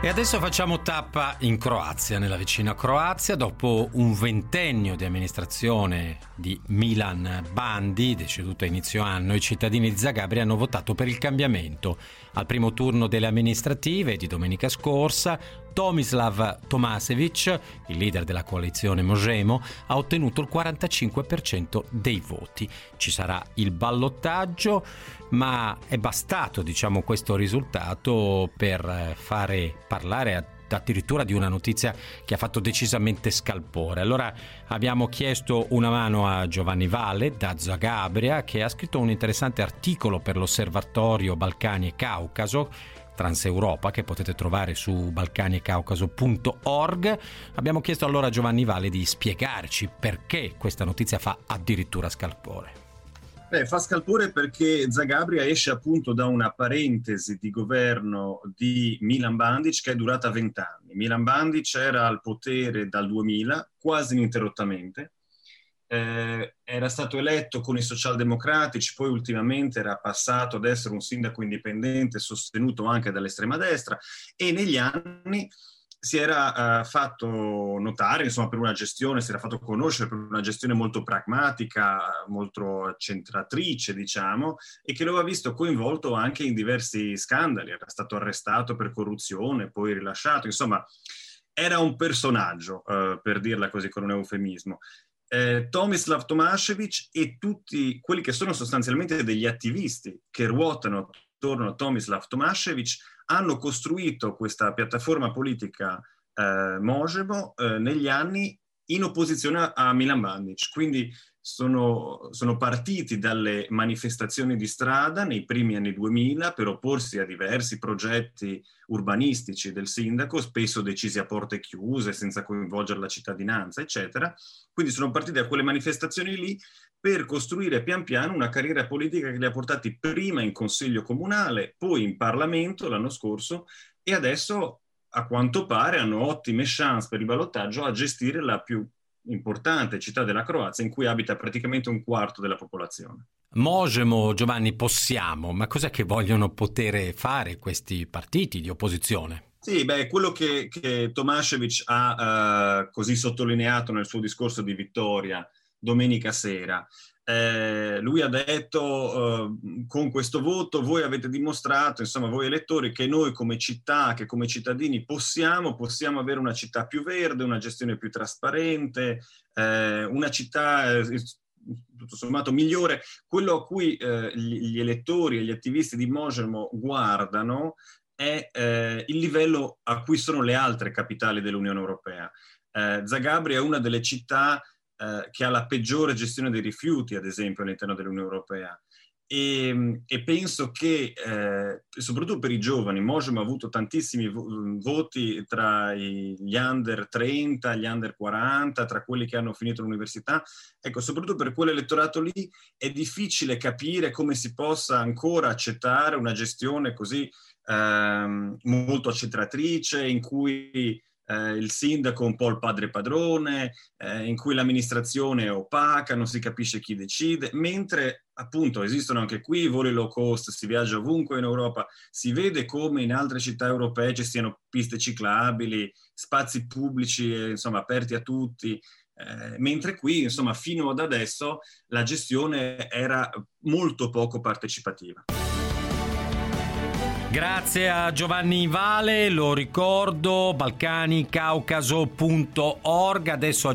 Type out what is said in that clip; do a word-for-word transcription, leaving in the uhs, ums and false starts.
E adesso facciamo tappa in Croazia, nella vicina Croazia. Dopo un ventennio di amministrazione di Milan Bandi, deceduto a inizio anno, i cittadini di Zagabria hanno votato per il cambiamento. Al primo turno delle amministrative di domenica scorsa, Tomislav Tomašević, il leader della coalizione Možemo, ha ottenuto il quarantacinque per cento dei voti. Ci sarà il ballottaggio, ma è bastato, diciamo, questo risultato per fare parlare addirittura di una notizia che ha fatto decisamente scalpore. Allora abbiamo chiesto una mano a Giovanni Vale da Zagabria, che ha scritto un interessante articolo per l'Osservatorio Balcani e Caucaso Transeuropa, che potete trovare su balcani e caucaso punto org. Abbiamo chiesto allora a Giovanni Vale di spiegarci perché questa notizia fa addirittura scalpore. Beh, fa scalpore perché Zagabria esce appunto da una parentesi di governo di Milan Bandic che è durata vent'anni. Milan Bandic era al potere dal duemila, quasi ininterrottamente. Eh, era stato eletto con i socialdemocratici, poi ultimamente era passato ad essere un sindaco indipendente sostenuto anche dall'estrema destra, e negli anni si era uh, fatto notare, insomma, per una gestione, si era fatto conoscere per una gestione molto pragmatica, molto centratrice, diciamo, e che lo aveva visto coinvolto anche in diversi scandali. Era stato arrestato per corruzione, poi rilasciato, insomma, era un personaggio, uh, per dirla così con un eufemismo. Eh, Tomislav Tomašević e tutti quelli che sono sostanzialmente degli attivisti che ruotano attorno a Tomislav Tomašević hanno costruito questa piattaforma politica eh, Možemo eh, negli anni in opposizione a Milan Bandic. Quindi sono, sono partiti dalle manifestazioni di strada nei primi anni duemila per opporsi a diversi progetti urbanistici del sindaco, spesso decisi a porte chiuse, senza coinvolgere la cittadinanza, eccetera. Quindi sono partiti da quelle manifestazioni lì per costruire pian piano una carriera politica che li ha portati prima in Consiglio Comunale, poi in Parlamento l'anno scorso, e adesso a quanto pare hanno ottime chance per il ballottaggio a gestire la più importante città della Croazia, in cui abita praticamente un quarto della popolazione. Možemo, Giovanni, possiamo, ma cos'è che vogliono poter fare questi partiti di opposizione? Sì, beh, quello che, che Tomašević ha uh, così sottolineato nel suo discorso di vittoria domenica sera. Eh, lui ha detto uh, con questo voto voi avete dimostrato, insomma voi elettori, che noi come città, che come cittadini possiamo, possiamo avere una città più verde, una gestione più trasparente, eh, una città eh, tutto sommato migliore. Quello a cui eh, gli, gli elettori e gli attivisti di Možemo guardano è eh, il livello a cui sono le altre capitali dell'Unione Europea. Eh, Zagabria è una delle città eh, che ha la peggiore gestione dei rifiuti, ad esempio, all'interno dell'Unione Europea. E, e penso che, eh, soprattutto per i giovani, Možemo ha avuto tantissimi vo- voti tra gli under trenta, gli under quaranta, tra quelli che hanno finito l'università. Ecco, soprattutto per quell'elettorato lì è difficile capire come si possa ancora accettare una gestione così ehm, molto accentratrice, in cui Eh, il sindaco è un po' il padre padrone, eh, in cui l'amministrazione è opaca, non si capisce chi decide, mentre appunto esistono anche qui i voli low cost, si viaggia ovunque in Europa, si vede come in altre città europee ci siano piste ciclabili, spazi pubblici eh, insomma aperti a tutti, eh, mentre qui insomma fino ad adesso la gestione era molto poco partecipativa. Grazie a Giovanni Vale, lo ricordo, balcani caucaso punto org. Adesso